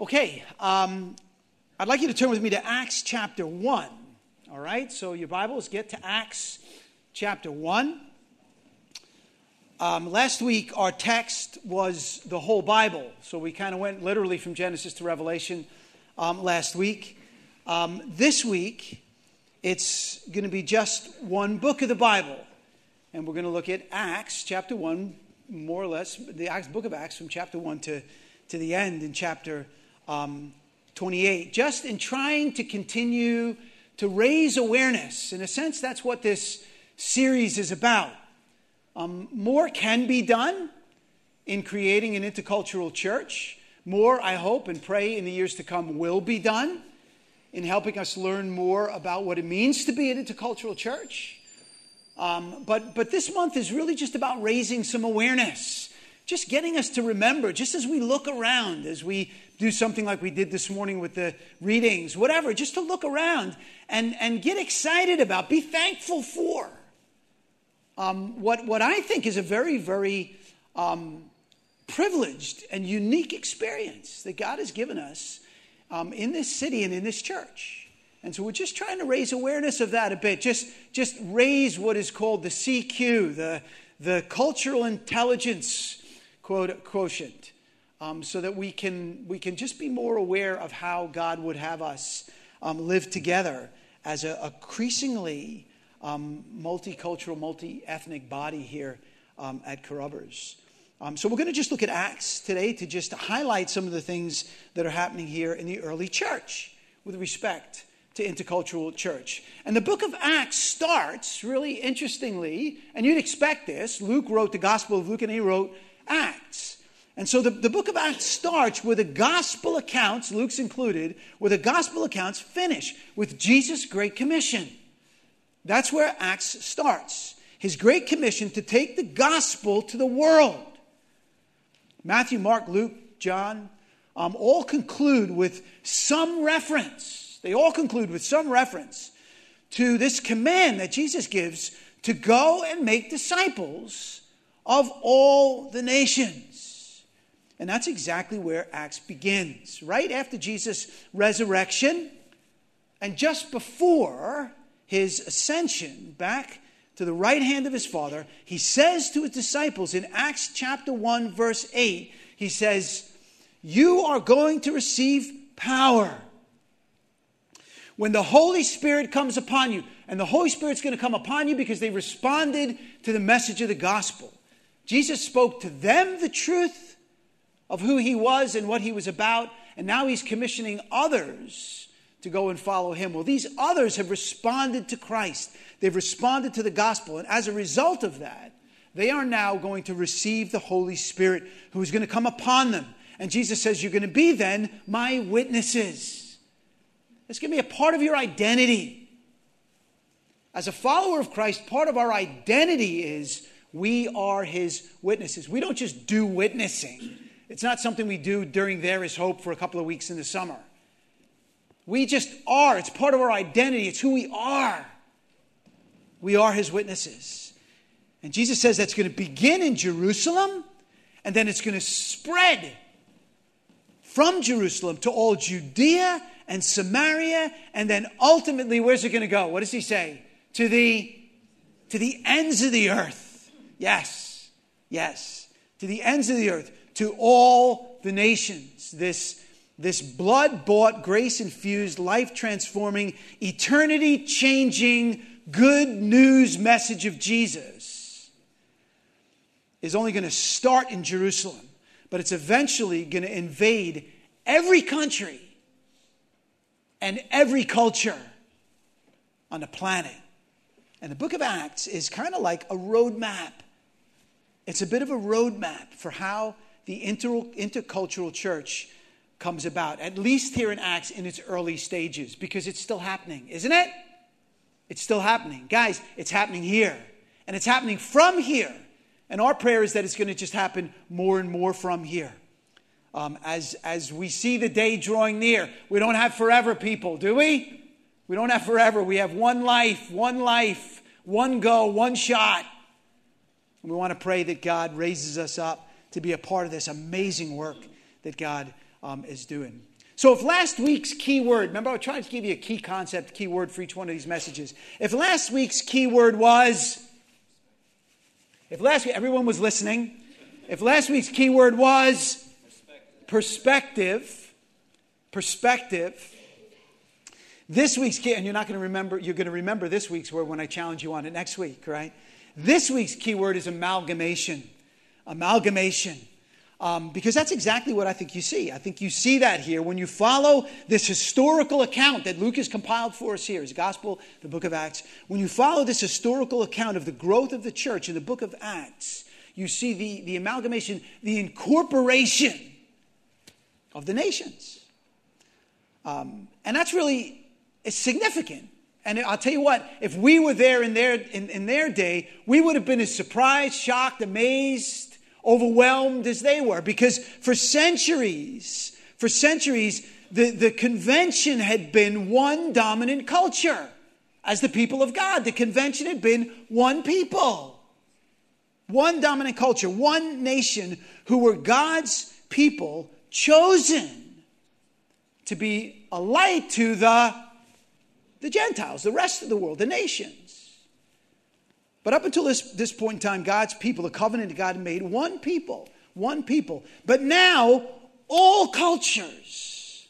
Okay, I'd like you to turn with me to Acts chapter 1. All right, so your Bibles, get to Acts chapter 1. Last week, our text was the whole Bible. So we kind of went literally from Genesis to Revelation last week. This week, it's going to be just one book of the Bible. And we're going to look at Acts chapter 1, more or less, the book of Acts from chapter 1 to the end in chapter 28. Just in trying to continue to raise awareness. In a sense, that's what this series is about. More can be done in creating an intercultural church. More, I hope and pray, in the years to come will be done in helping us learn more about what it means to be an intercultural church. But this month is really just about raising some awareness. Just getting us to remember, just as we look around, as we do something like we did this morning with the readings, whatever, just to look around and get excited about, be thankful for what I think is a very, very privileged and unique experience that God has given us in this city and in this church. And so we're just trying to raise awareness of that a bit. Just raise what is called the CQ, the cultural intelligence quotient, so that we can just be more aware of how God would have us live together as a increasingly multicultural, multi-ethnic body here at Carruthers. So we're going to just look at Acts today to just highlight some of the things that are happening here in the early church with respect to intercultural church. And the book of Acts starts really interestingly, and you'd expect this. Luke wrote the Gospel of Luke and he wrote Acts. And so the book of Acts starts where the gospel accounts, Luke's included, where the gospel accounts finish with Jesus' Great Commission. That's where Acts starts. His Great Commission to take the gospel to the world. Matthew, Mark, Luke, John, all conclude with some reference. They all conclude with some reference to this command that Jesus gives to go and make disciples of all the nations. And that's exactly where Acts begins. Right after Jesus' resurrection and just before his ascension back to the right hand of his Father, he says to his disciples in Acts chapter 1 verse 8, he says, "You are going to receive power when the Holy Spirit comes upon you." And the Holy Spirit's going to come upon you because they responded to the message of the gospel. Jesus spoke to them the truth of who he was and what he was about. And now he's commissioning others to go and follow him. Well, these others have responded to Christ. They've responded to the gospel. And as a result of that, they are now going to receive the Holy Spirit who is going to come upon them. And Jesus says, you're going to be then my witnesses. It's going to be a part of your identity. As a follower of Christ, part of our identity is we are his witnesses. We don't just do witnessing. It's not something we do during There Is Hope for a couple of weeks in the summer. We just are. It's part of our identity. It's who we are. We are his witnesses. And Jesus says that's going to begin in Jerusalem, and then it's going to spread from Jerusalem to all Judea and Samaria, and then ultimately, where's it going to go? What does he say? To the ends of the earth. Yes. To the ends of the earth. To all the nations. This blood-bought, grace-infused, life-transforming, eternity-changing, good news message of Jesus is only going to start in Jerusalem, but it's eventually going to invade every country and every culture on the planet. And the book of Acts is kind of like a roadmap. It's a bit of a roadmap for how the intercultural church comes about, at least here in Acts in its early stages, because it's still happening, isn't it? It's still happening. Guys, it's happening here. And it's happening from here. And our prayer is that it's going to just happen more and more from here. As we see the day drawing near, we don't have forever, people, do we? We don't have forever. We have one life, one go, one shot. And we want to pray that God raises us up to be a part of this amazing work that God is doing. So if last week's key word, remember I tried to give you a key concept, key word for each one of these messages. If last week's key word was, everyone was listening. If last week's key word was perspective. This week's key, and you're going to remember this week's word when I challenge you on it next week, right? This week's key word is amalgamation. Because that's exactly what I think you see. I think you see that here when you follow this historical account that Luke has compiled for us here, his gospel, the book of Acts. When you follow this historical account of the growth of the church in the book of Acts, you see the amalgamation, the incorporation of the nations. And that's really significant. And I'll tell you what, if we were there in their day, we would have been as surprised, shocked, amazed, overwhelmed as they were. Because for centuries, the convention had been one dominant culture. As the people of God, the convention had been one people. One dominant culture, one nation who were God's people chosen to be a light to the Gentiles, the rest of the world, the nations. But up until this point in time, God's people, the covenant of God made one people. But now all cultures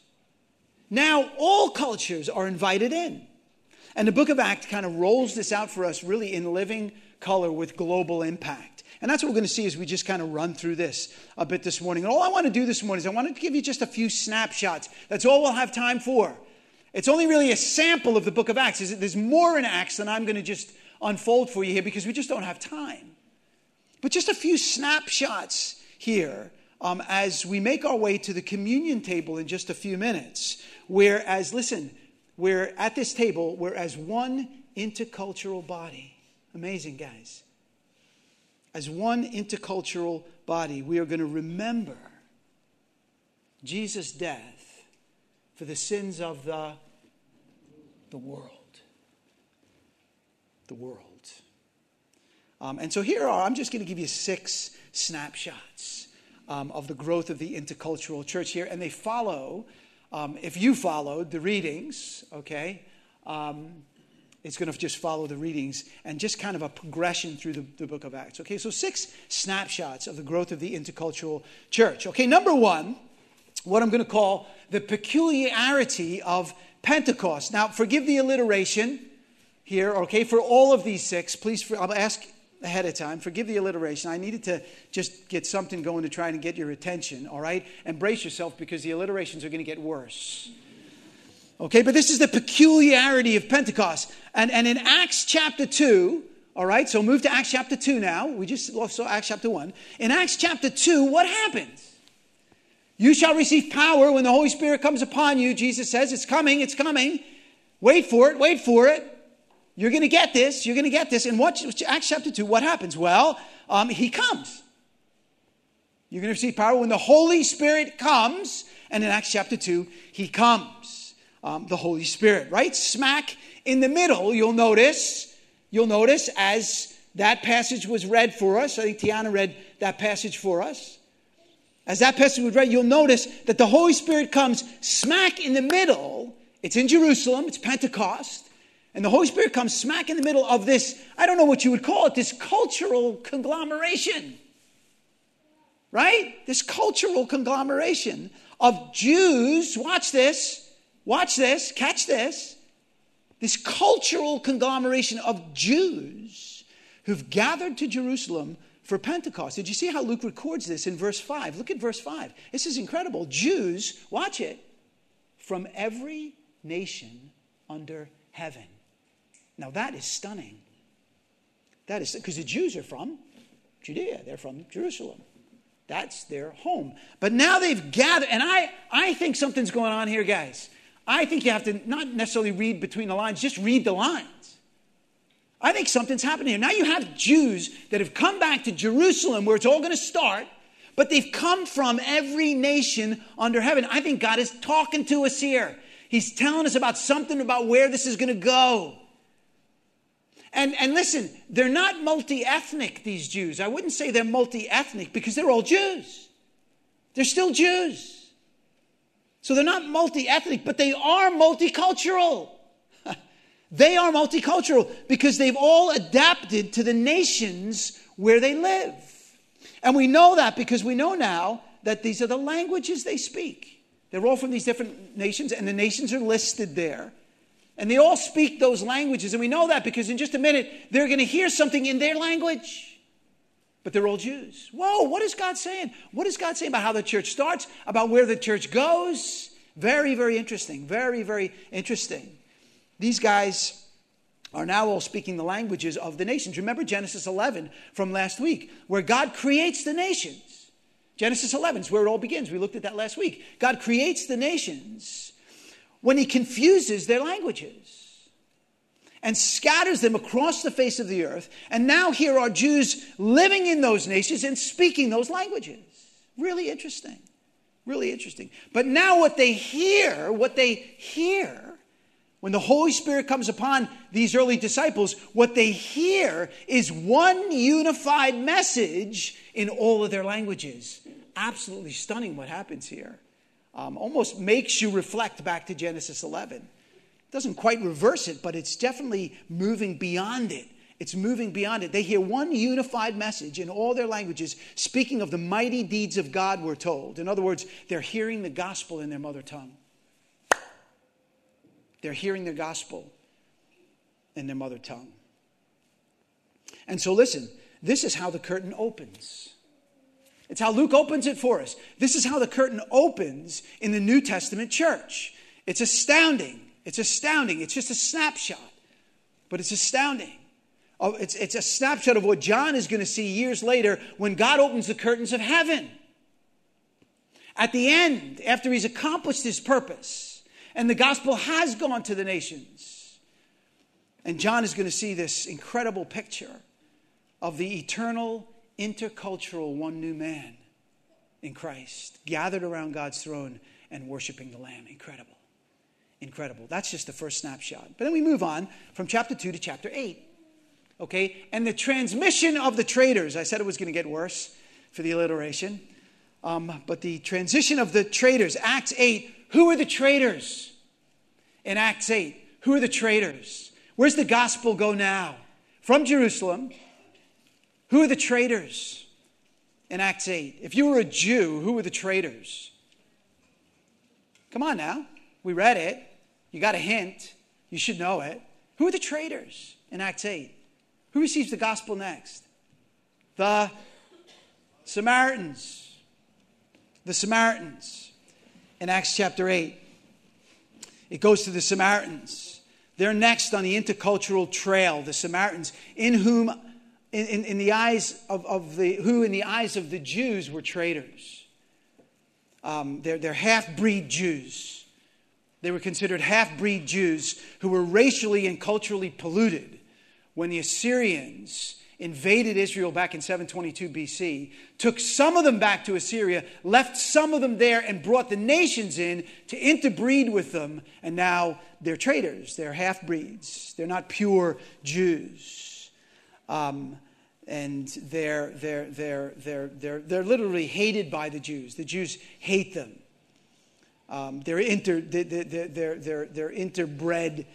are invited in. And the book of Acts kind of rolls this out for us really in living color with global impact. And that's what we're going to see as we just kind of run through this a bit this morning. And all I want to do this morning is I want to give you just a few snapshots. That's all we'll have time for. It's only really a sample of the book of Acts. There's more in Acts than I'm going to just unfold for you here because we just don't have time. But just a few snapshots here as we make our way to the communion table in just a few minutes. We're at this table, we're as one intercultural body. Amazing, guys. As one intercultural body, we are going to remember Jesus' death for the sins of the world. The world. And so here I'm just going to give you 6 snapshots of the growth of the intercultural church here. And they follow, if you followed the readings, okay, it's going to just follow the readings and just kind of a progression through the book of Acts. Okay, so 6 snapshots of the growth of the intercultural church. Okay, number 1, what I'm going to call the peculiarity of Pentecost. Now, forgive the alliteration here, okay, for all of these 6, please, I'll ask ahead of time, forgive the alliteration. I needed to just get something going to try and get your attention, all right? And brace yourself because the alliterations are going to get worse. Okay, but this is the peculiarity of Pentecost. And in Acts chapter 2, all right, so move to Acts chapter 2 now. We just saw Acts chapter 1. In Acts chapter 2, what happens? You shall receive power when the Holy Spirit comes upon you. Jesus says, it's coming. Wait for it. You're going to get this. And Acts chapter 2, what happens? Well, he comes. You're going to receive power when the Holy Spirit comes. And in Acts chapter 2, he comes. The Holy Spirit, right? Smack in the middle, you'll notice as that passage was read for us. I think Tiana read that passage for us. As that passage was read, you'll notice that the Holy Spirit comes smack in the middle. It's in Jerusalem. It's Pentecost. And the Holy Spirit comes smack in the middle of this, I don't know what you would call it, this cultural conglomeration. Right? This cultural conglomeration of Jews. Watch this, catch this. This cultural conglomeration of Jews who've gathered to Jerusalem for Pentecost. Did you see how Luke records this in verse 5? Look at verse 5. This is incredible. Jews, watch it, from every nation under heaven. Now that is stunning. That is because the Jews are from Judea. They're from Jerusalem. That's their home. But now they've gathered, and I think something's going on here, guys. I think you have to not necessarily read between the lines, just read the lines. I think something's happening here. Now you have Jews that have come back to Jerusalem where it's all going to start, but they've come from every nation under heaven. I think God is talking to us here. He's telling us about something about where this is going to go. And listen, they're not multi-ethnic, these Jews. I wouldn't say they're multi-ethnic because they're all Jews. They're still Jews. So they're not multi-ethnic, but they are multicultural. They are multicultural because they've all adapted to the nations where they live. And we know that because we know now that these are the languages they speak. They're all from these different nations, and the nations are listed there. And they all speak those languages. And we know that because in just a minute, they're going to hear something in their language. But they're all Jews. Whoa, what is God saying? What is God saying about how the church starts, about where the church goes? Very, very interesting. Very, very interesting. These guys are now all speaking the languages of the nations. Remember Genesis 11 from last week, where God creates the nations. Genesis 11 is where it all begins. We looked at that last week. God creates the nations when he confuses their languages and scatters them across the face of the earth. And now here are Jews living in those nations and speaking those languages. Really interesting. Really interesting. But now what they hear, when the Holy Spirit comes upon these early disciples, what they hear is one unified message in all of their languages. Absolutely stunning what happens here. Almost makes you reflect back to Genesis 11. It doesn't quite reverse it, but it's definitely moving beyond it. It's moving beyond it. They hear one unified message in all their languages, speaking of the mighty deeds of God, we're told. In other words, they're hearing the gospel in their mother tongue. They're hearing the gospel in their mother tongue. And so listen, this is how the curtain opens. It's how Luke opens it for us. This is how the curtain opens in the New Testament church. It's astounding. It's astounding. It's just a snapshot, but it's astounding. It's a snapshot of what John is going to see years later when God opens the curtains of heaven. At the end, after he's accomplished his purpose, and the gospel has gone to the nations, and John is going to see this incredible picture of the eternal, intercultural one new man in Christ, gathered around God's throne and worshiping the Lamb. Incredible. Incredible. That's just the first snapshot. But then we move on from chapter 2 to chapter 8. Okay? And the transmission of the traders. I said it was going to get worse for the alliteration. But the transition of the traders. Acts 8. Who are the traders? In Acts 8. Who are the traders? Where's the gospel go now? From Jerusalem. Who are the traders in Acts 8? If you were a Jew, who were the traders? Come on now. We read it. You got a hint. You should know it. Who are the traders in Acts 8? Who receives the gospel next? The Samaritans. The Samaritans in Acts chapter 8. It goes to the Samaritans. They're next on the intercultural trail. The Samaritans, in whom... In the eyes of the Jews were traitors. They're half-breed Jews. They were considered half-breed Jews who were racially and culturally polluted when the Assyrians invaded Israel back in 722 BC, took some of them back to Assyria, left some of them there, and brought the nations in to interbreed with them. And now they're traitors. They're half-breeds. They're not pure Jews. And they're literally hated by the Jews. The Jews hate them. They're interbred,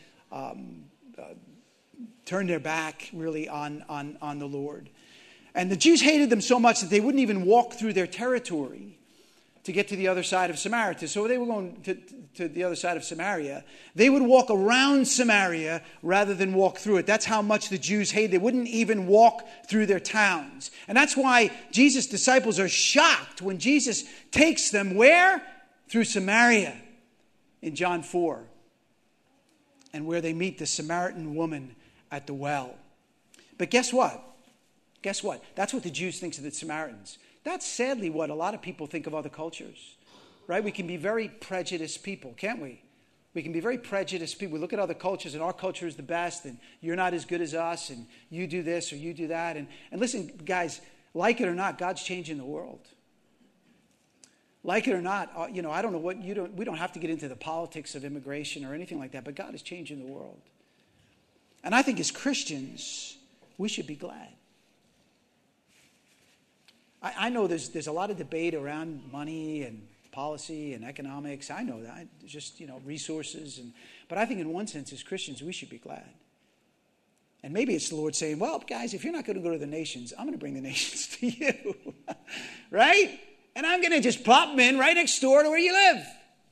turn their back really on the Lord. And the Jews hated them so much that they wouldn't even walk through their territory to get to the other side of Samaria. So they were going to the other side of Samaria. They would walk around Samaria rather than walk through it. That's how much the Jews hated. They wouldn't even walk through their towns. And that's why Jesus' disciples are shocked when Jesus takes them where? Through Samaria in John 4. And where they meet the Samaritan woman at the well. But guess what? Guess what? That's what the Jews think of the Samaritans. That's sadly what a lot of people think of other cultures, right? We can be very prejudiced people, can't we? We can be very prejudiced people. We look at other cultures and our culture is the best and you're not as good as us and you do this or you do that. And listen, guys, like it or not, God's changing the world. Like it or not, I don't know what we don't have to get into the politics of immigration or anything like that, but God is changing the world. And I think as Christians, we should be glad. I know there's a lot of debate around money and policy and economics. I know that. Just, resources. But I think in one sense, as Christians, we should be glad. And maybe it's the Lord saying, well, guys, if you're not going to go to the nations, I'm going to bring the nations to you. Right? And I'm going to just plop them in right next door to where you live.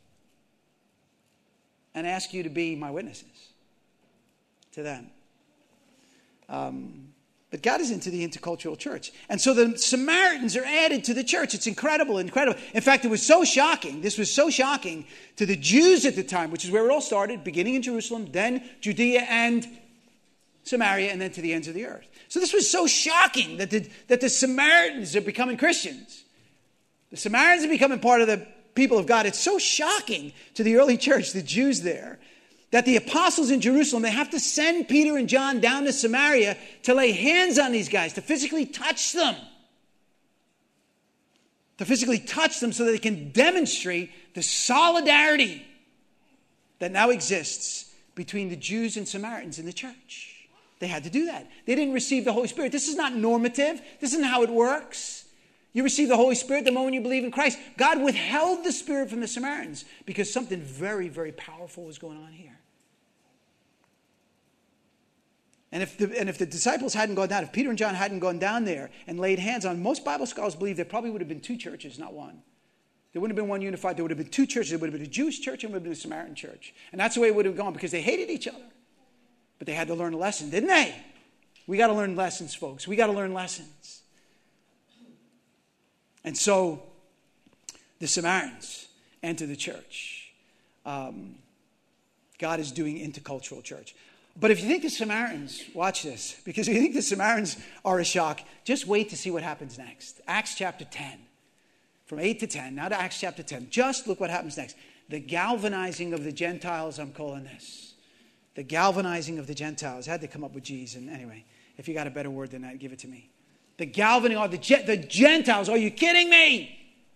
And ask you to be my witnesses to them. But God is into the intercultural church. And so the Samaritans are added to the church. It's incredible. In fact, it was so shocking. This was so shocking to the Jews at the time, which is where it all started, beginning in Jerusalem, then Judea and Samaria, and then to the ends of the earth. So this was so shocking that the Samaritans are becoming Christians. The Samaritans are becoming part of the people of God. It's so shocking to the early church, the Jews there, that the apostles in Jerusalem, they have to send Peter and John down to Samaria to lay hands on these guys, to physically touch them. To physically touch them so that they can demonstrate the solidarity that now exists between the Jews and Samaritans in the church. They had to do that. They didn't receive the Holy Spirit. This is not normative. This isn't how it works. You receive the Holy Spirit the moment you believe in Christ. God withheld the Spirit from the Samaritans because something very, very powerful was going on here. And if the disciples hadn't gone down, if Peter and John hadn't gone down there and laid hands on, most Bible scholars believe there probably would have been two churches, not one. There wouldn't have been one unified. There would have been two churches. There would have been a Jewish church and there would have been a Samaritan church. And that's the way it would have gone because they hated each other. But they had to learn a lesson, didn't they? We got to learn lessons, folks. We got to learn lessons. And so the Samaritans enter the church. God is doing intercultural church. But if you think the Samaritans, watch this, because if you think the Samaritans are a shock, just wait to see what happens next. Acts chapter 10, from 8 to 10, now to Acts chapter 10. Just look what happens next. The galvanizing of the Gentiles, I'm calling this. The galvanizing of the Gentiles. I had to come up with G's, and anyway, if you got a better word than that, give it to me. The galvanizing of the Gentiles. Are you kidding me?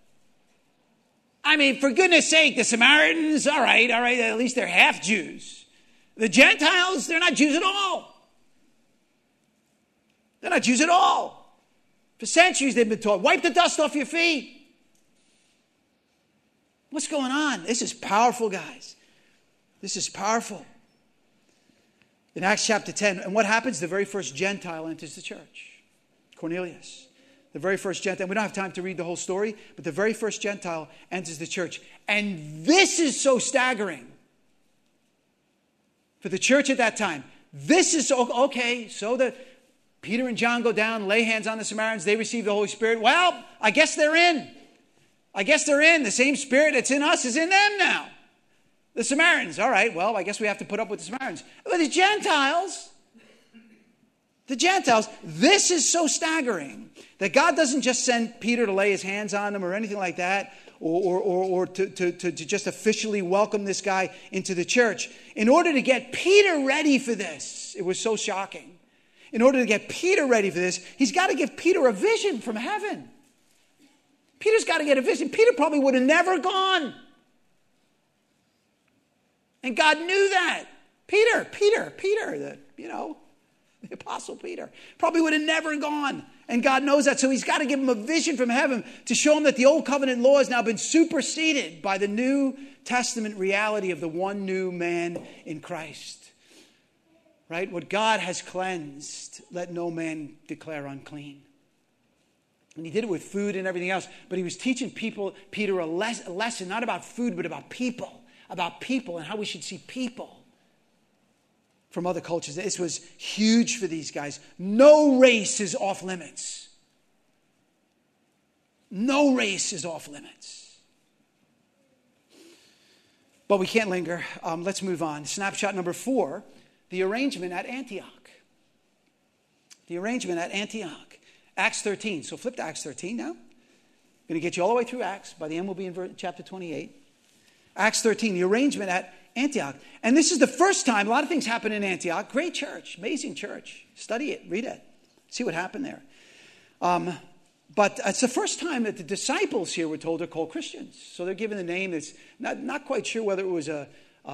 I mean, for goodness sake, the Samaritans, all right, at least they're half Jews. The Gentiles, they're not Jews at all. They're not Jews at all. For centuries they've been taught, wipe the dust off your feet. What's going on? This is powerful, guys. This is powerful. In Acts chapter 10, and what happens? The very first Gentile enters the church. Cornelius. The very first Gentile. We don't have time to read the whole story, but the very first Gentile enters the church. And this is so staggering for the church at that time. This is so, okay, so that Peter and John go down, lay hands on the Samaritans, they receive the Holy Spirit. Well, I guess they're in. I guess they're in. The same Spirit that's in us is in them now. The Samaritans, all right, well, I guess we have to put up with the Samaritans. But the Gentiles, this is so staggering that God doesn't just send Peter to lay his hands on them or anything like that, or to just officially welcome this guy into the church. In order to get Peter ready for this, it was so shocking. In order to get Peter ready for this, he's got to give Peter a vision from heaven. Peter's got to get a vision. Peter probably would have never gone. And God knew that. Peter, the Apostle Peter, probably would have never gone. And God knows that. So he's got to give him a vision from heaven to show him that the old covenant law has now been superseded by the New Testament reality of the one new man in Christ. Right? What God has cleansed, let no man declare unclean. And he did it with food and everything else. But he was teaching Peter a lesson, not about food, but about people. About people and how we should see people from other cultures. This was huge for these guys. No race is off limits. No race is off limits. But we can't linger. Let's move on. Snapshot number 4, the arrangement at Antioch. The arrangement at Antioch. Acts 13. So flip to Acts 13 now. I'm going to get you all the way through Acts. By the end, we'll be in chapter 28. Acts 13, the arrangement at Antioch. And this is the first time, a lot of things happen in Antioch. Great church, amazing church. Study it, read it, see what happened there. But it's the first time that the disciples here, we're told, are called Christians. So they're given a name that's not quite sure whether it was a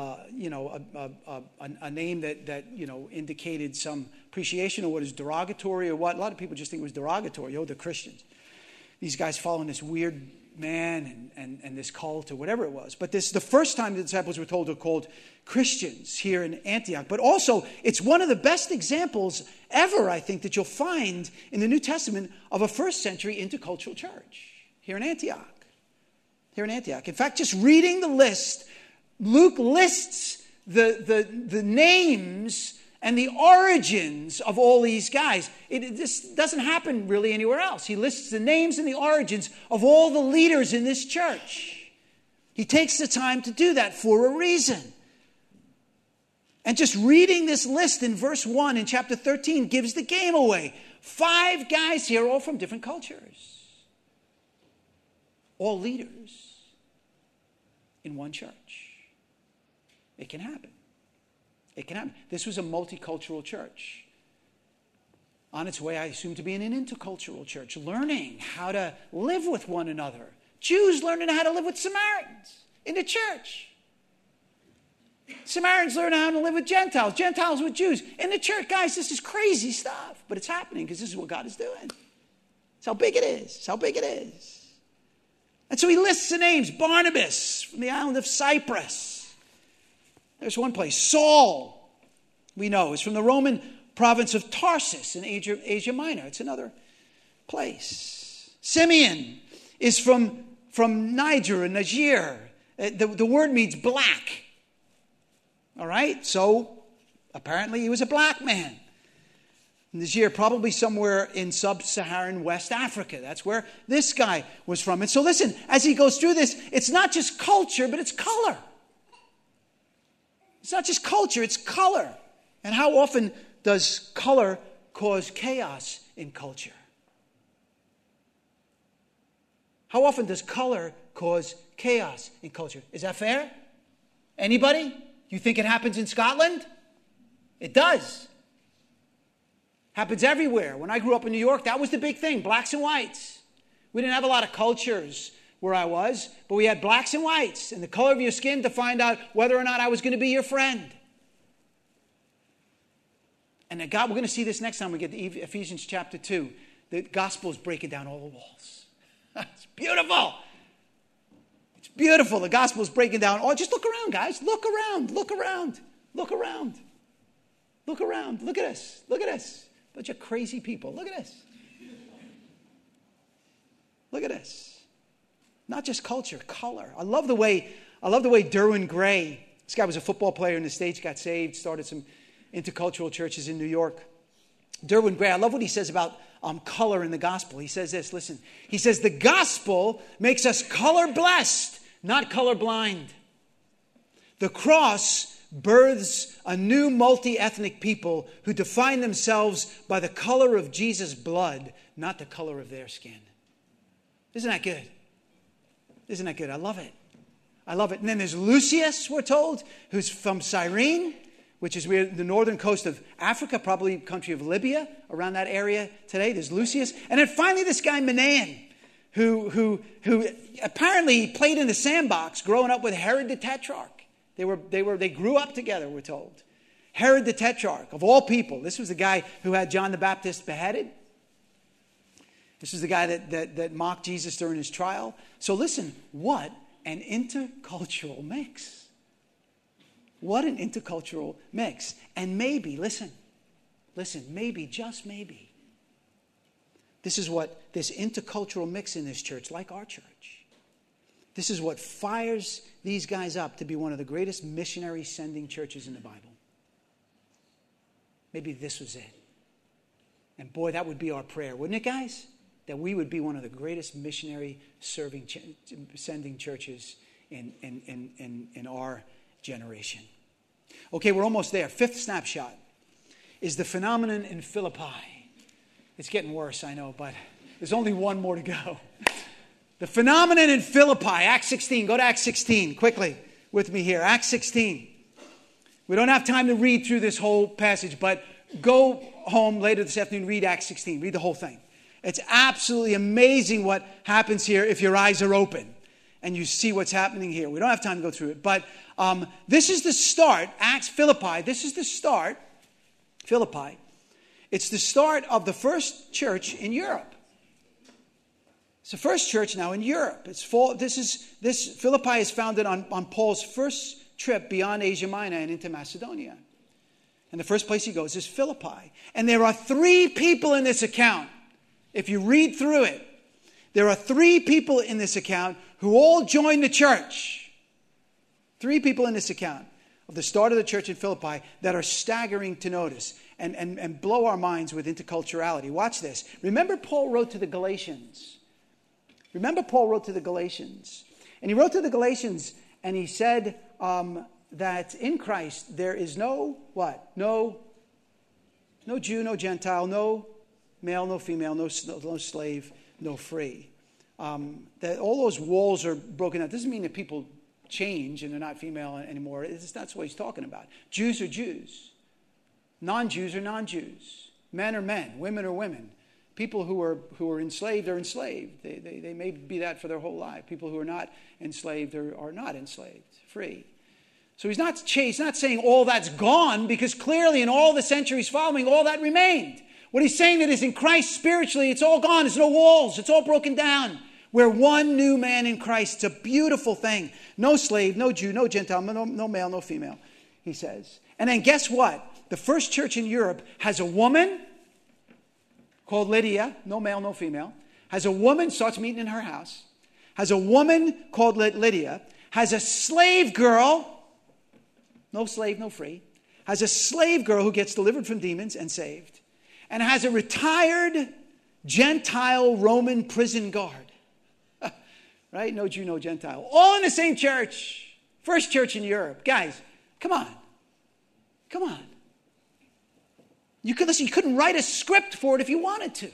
name that indicated some appreciation or what is derogatory or what. A lot of people just think it was derogatory. They're Christians. These guys following this weird man and this cult or whatever it was. But this is the first time the disciples were told they're called Christians here in Antioch. But also, it's one of the best examples ever, I think, that you'll find in the New Testament of a first century intercultural church here in Antioch. Here in Antioch. In fact, just reading the list, Luke lists the names and the origins of all these guys. This doesn't happen really anywhere else. He lists the names and the origins of all the leaders in this church. He takes the time to do that for a reason. And just reading this list in verse 1 in chapter 13 gives the game away. 5 guys here, all from different cultures. All leaders in one church. It can happen. It can happen. This was a multicultural church. On its way, I assume, to being an intercultural church, learning how to live with one another. Jews learning how to live with Samaritans in the church. Samaritans learn how to live with Gentiles. Gentiles with Jews. In the church, guys, this is crazy stuff. But it's happening because this is what God is doing. It's how big it is. It's how big it is. And so he lists the names. Barnabas from the island of Cyprus. There's one place. Saul, we know, is from the Roman province of Tarsus in Asia Minor. It's another place. Simeon is from Niger and Niger. The word means black. All right? So, apparently he was a black man. Niger, probably somewhere in sub-Saharan West Africa. That's where this guy was from. And so listen, as he goes through this, it's not just culture, but it's color. It's not just culture, it's color. And how often does color cause chaos in culture? How often does color cause chaos in culture? Is that fair? Anybody? You think it happens in Scotland? It does. Happens everywhere. When I grew up in New York, that was the big thing, blacks and whites. We didn't have a lot of cultures where I was, but we had blacks and whites, and the color of your skin to find out whether or not I was going to be your friend. And that God, we're going to see this next time we get to Ephesians chapter 2. The gospel is breaking down all the walls. It's beautiful. It's beautiful. The gospel is breaking down. Oh, just look around, guys. Look around. Look around. Look around. Look around. Look at us. Look at us. Bunch of crazy people. Look at this. Look at this. Not just culture, color. I love the way Derwin Gray, this guy was a football player in the States, got saved, started some intercultural churches in New York. Derwin Gray, I love what he says about color in the gospel. He says this, listen. He says, the gospel makes us color blessed, not color blind. The cross births a new multi-ethnic people who define themselves by the color of Jesus' blood, not the color of their skin. Isn't that good? Isn't that good? I love it. I love it. And then there's Lucius, we're told, who's from Cyrene, which is where the northern coast of Africa, probably country of Libya, around that area today. There's Lucius. And then finally this guy Manaen, who apparently played in the sandbox growing up with Herod the Tetrarch. They grew up together, we're told. Herod the Tetrarch, of all people. This was the guy who had John the Baptist beheaded. This was the guy that mocked Jesus during his trial. So listen, what an intercultural mix. What an intercultural mix. And maybe, listen, maybe, just maybe, this is what this intercultural mix in this church, like our church, this is what fires these guys up to be one of the greatest missionary sending churches in the Bible. Maybe this was it. And boy, that would be our prayer, wouldn't it, guys? That we would be one of the greatest missionary sending churches in our generation. Okay, we're almost there. Fifth snapshot is the phenomenon in Philippi. It's getting worse, I know, but there's only one more to go. The phenomenon in Philippi, Acts 16. Go to Acts 16 quickly with me here. Acts 16. We don't have time to read through this whole passage, but go home later this afternoon, read Acts 16. Read the whole thing. It's absolutely amazing what happens here if your eyes are open and you see what's happening here. We don't have time to go through it, but this is the start. Acts Philippi. This is the start. Philippi. It's the start of the first church in Europe. It's the first church now in Europe. This Philippi is founded on Paul's first trip beyond Asia Minor and into Macedonia. And the first place he goes is Philippi. And there are 3 people in this account. If you read through it, there are 3 people in this account who all joined the church. 3 people in this account of the start of the church in Philippi that are staggering to notice and blow our minds with interculturality. Watch this. Remember Paul wrote to the Galatians. And he wrote to the Galatians and he said that in Christ there is no what? No Jew, no Gentile, no male, no female, no slave, no free. That all those walls are broken out. Doesn't mean that people change and they're not female anymore. That's what he's talking about. Jews are Jews. Non-Jews are non-Jews. Men are men. Women are women. People who are enslaved are enslaved. They may be that for their whole life. People who are not enslaved are not enslaved. Free. So he's not saying all that's gone, because clearly in all the centuries following, all that remained. What he's saying that is in Christ spiritually, it's all gone. There's no walls. It's all broken down. We're one new man in Christ. It's a beautiful thing. No slave, no Jew, no Gentile, no male, no female, he says. And then guess what? The first church in Europe has a woman called Lydia, no male, no female, has a woman, starts meeting in her house, has a woman called Lydia, has a slave girl, no slave, no free, has a slave girl who gets delivered from demons and saved, and has a retired Gentile Roman prison guard. Right? No Jew, no Gentile. All in the same church. First church in Europe. Guys, come on. Come on. You couldn't write a script for it if you wanted to.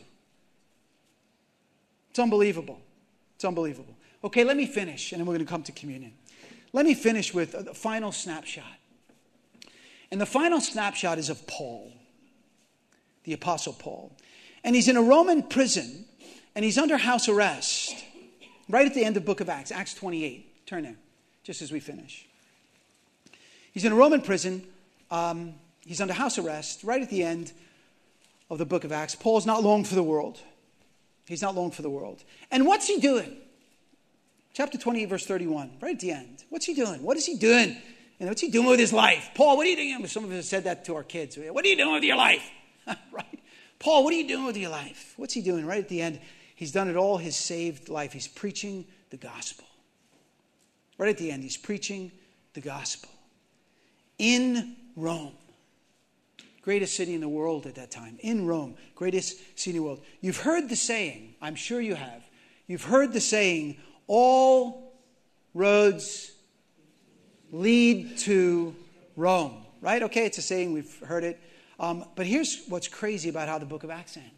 It's unbelievable. It's unbelievable. Okay, let me finish, and then we're going to come to communion. Let me finish with a final snapshot. And the final snapshot is of Paul, the Apostle Paul. And he's in a Roman prison, and he's under house arrest. Right at the end of the book of Acts, Acts 28. Turn there, just as we finish. He's in a Roman prison. He's under house arrest. Right at the end of the book of Acts. Paul's not long for the world. He's not long for the world. And what's he doing? Chapter 28, verse 31. Right at the end. What's he doing? What is he doing? And what's he doing with his life? Paul, what are you doing? Some of us have said that to our kids. What are you doing with your life? Right? Paul, what are you doing with your life? What's he doing? Right at the end. He's done it all his saved life. He's preaching the gospel. Right at the end, he's preaching the gospel. In Rome. Greatest city in the world at that time. In Rome. Greatest city in the world. You've heard the saying. I'm sure you have. You've heard the saying, all roads lead to Rome. Right? Okay, it's a saying. We've heard it. But here's what's crazy about how the book of Acts ends.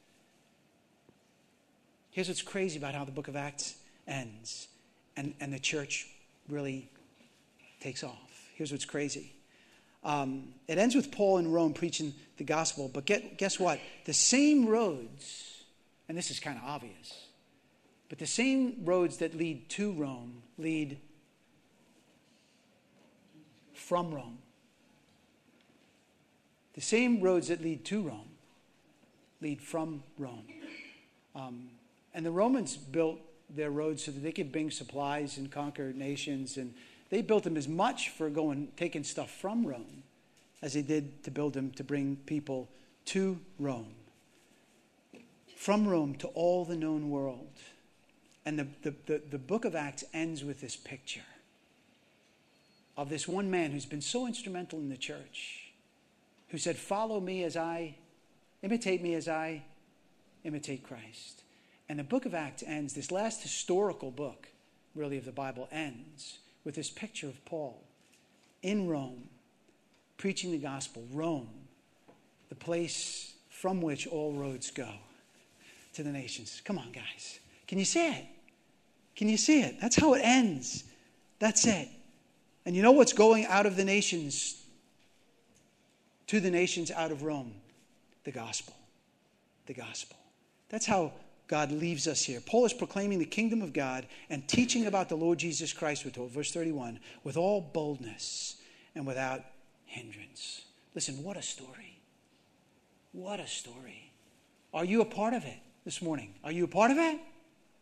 Here's what's crazy about how the book of Acts ends and the church really takes off. Here's what's crazy. It ends with Paul in Rome preaching the gospel, but guess what? The same roads, and this is kind of obvious, but the same roads that lead to Rome lead from Rome. The same roads that lead to Rome lead from Rome. And the Romans built their roads so that they could bring supplies and conquer nations. And they built them as much for taking stuff from Rome as they did to build them to bring people to Rome. From Rome to all the known world. And the book of Acts ends with this picture of this one man who's been so instrumental in the church, who said, imitate me as I imitate Christ. And the book of Acts ends, this last historical book, really, of the Bible ends with this picture of Paul in Rome, preaching the gospel. Rome, the place from which all roads go to the nations. Come on, guys. Can you see it? Can you see it? That's how it ends. That's it. And you know what's going out of the nations to the nations out of Rome? The gospel. The gospel. That's how God leaves us here. Paul is proclaiming the kingdom of God and teaching about the Lord Jesus Christ, we're told, verse 31, with all boldness and without hindrance. Listen, what a story. What a story. Are you a part of it this morning? Are you a part of it?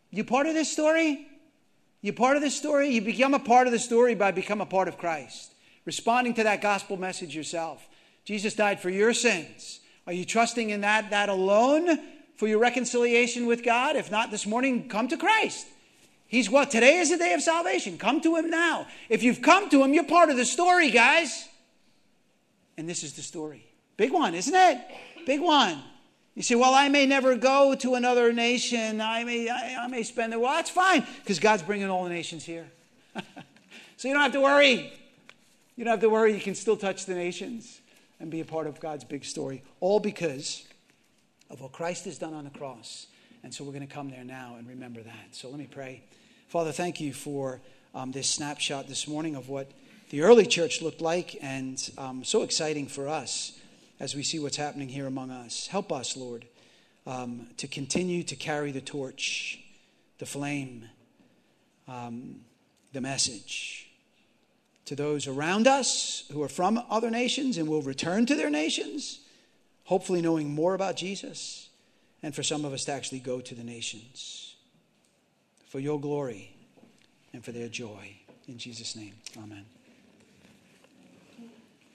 You part of this story? You part of this story? You become a part of the story by becoming a part of Christ. Responding to that gospel message yourself. Jesus died for your sins. Are you trusting in that alone for your reconciliation with God? If not this morning, come to Christ. He's what? Today is the day of salvation. Come to him now. If you've come to him, you're part of the story, guys. And this is the story. Big one, isn't it? Big one. You say, well, I may never go to another nation. I may spend it. Well, that's fine, because God's bringing all the nations here. So you don't have to worry. You don't have to worry. You can still touch the nations and be a part of God's big story. All because of what Christ has done on the cross. And so we're going to come there now and remember that. So let me pray. Father, thank you for this snapshot this morning of what the early church looked like, and so exciting for us as we see what's happening here among us. Help us, Lord, to continue to carry the torch, the flame, the message to those around us who are from other nations and will return to their nations, hopefully knowing more about Jesus, and for some of us to actually go to the nations for your glory and for their joy. In Jesus' name, amen.